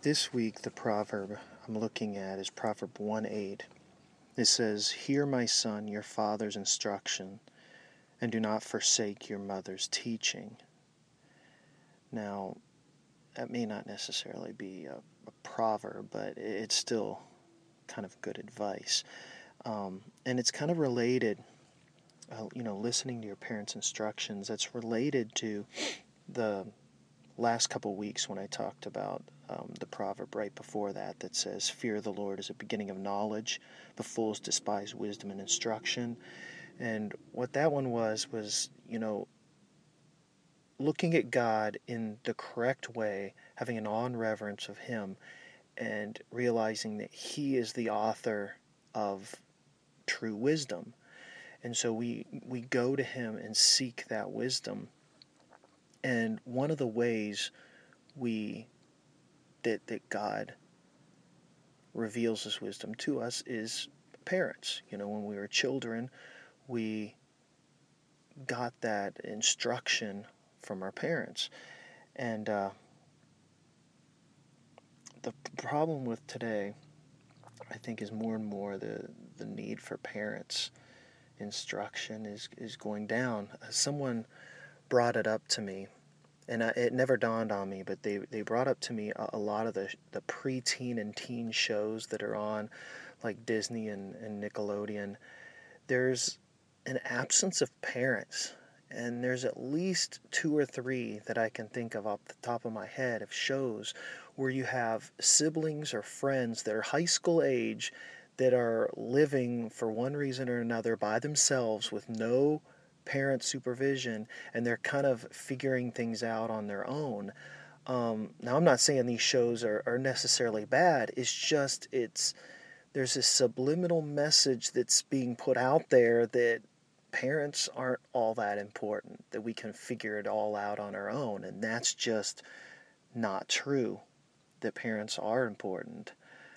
This week, the proverb I'm looking at is Proverb 1:8. It says, "Hear, my son, your father's instruction, and do not forsake your mother's teaching." Now, that may not necessarily be a proverb, but it's still kind of good advice. And it's kind of related, listening to your parents' instructions, that's related to the last couple weeks when I talked about the proverb right before that says, "Fear of the Lord is the beginning of knowledge, but fools despise wisdom and instruction." And what that one was, looking at God in the correct way, having an awe and reverence of Him, and realizing that He is the author of true wisdom. And so we go to Him and seek that wisdom. And one of the ways that God reveals His wisdom to us is parents. When we were children, we got that instruction from our parents. And the problem with today, I think, is more and more the need for parents' instruction is going down. Someone brought it up to me, and it never dawned on me, but they brought up to me a lot of the preteen and teen shows that are on, like Disney and Nickelodeon. There's an absence of parents, and there's at least 2 or 3 that I can think of off the top of my head of shows where you have siblings or friends that are high school age that are living for one reason or another by themselves with no parent supervision, and they're kind of figuring things out on their own. Now, I'm not saying these shows are necessarily bad. It's just there's this subliminal message that's being put out there that parents aren't all that important, that we can figure it all out on our own, and that's just not true, that parents are important.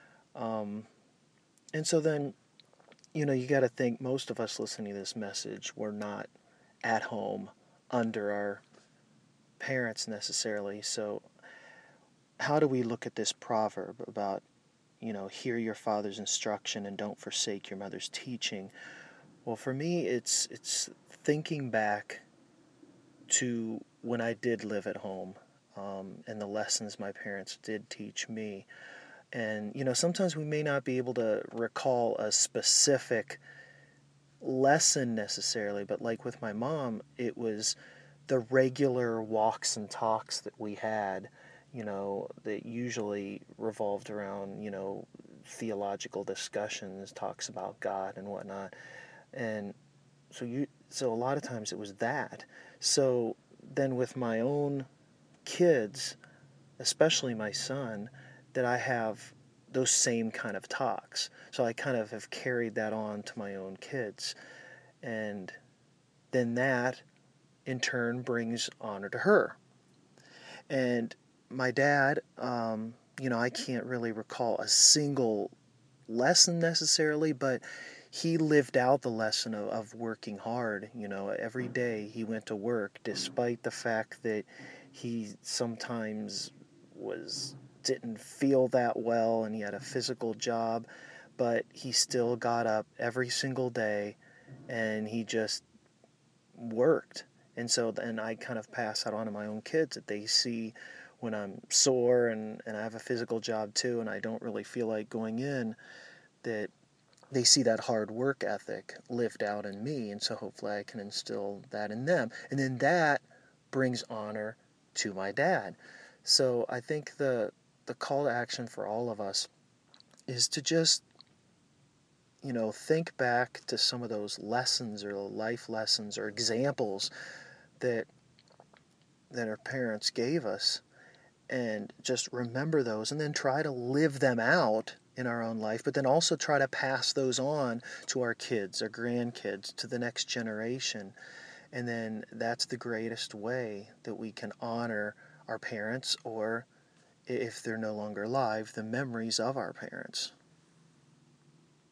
And so then, you got to think most of us listening to this message, we're not at home under our parents necessarily. So how do we look at this proverb about, hear your father's instruction and don't forsake your mother's teaching? Well, for me, it's thinking back to when I did live at home, and the lessons my parents did teach me. And, sometimes we may not be able to recall a specific lesson necessarily, but like with my mom, it was the regular walks and talks that we had, that usually revolved around, theological discussions, talks about God and whatnot. And so a lot of times it was that. So then with my own kids, especially my son, that I have those same kind of talks. So I kind of have carried that on to my own kids. And then that, in turn, brings honor to her. And my dad, I can't really recall a single lesson necessarily, but he lived out the lesson of working hard. Every day he went to work, despite the fact that he sometimes didn't feel that well and he had a physical job, but he still got up every single day and he just worked. And so then I kind of pass that on to my own kids, that they see when I'm sore and I have a physical job too and I don't really feel like going in, that they see that hard work ethic lived out in me, and so hopefully I can instill that in them. And then that brings honor to my dad. So I think the call to action for all of us is to just, think back to some of those lessons or life lessons or examples that our parents gave us, and just remember those and then try to live them out in our own life, but then also try to pass those on to our kids, our grandkids, to the next generation. And then that's the greatest way that we can honor our parents, or if they're no longer alive, the memories of our parents.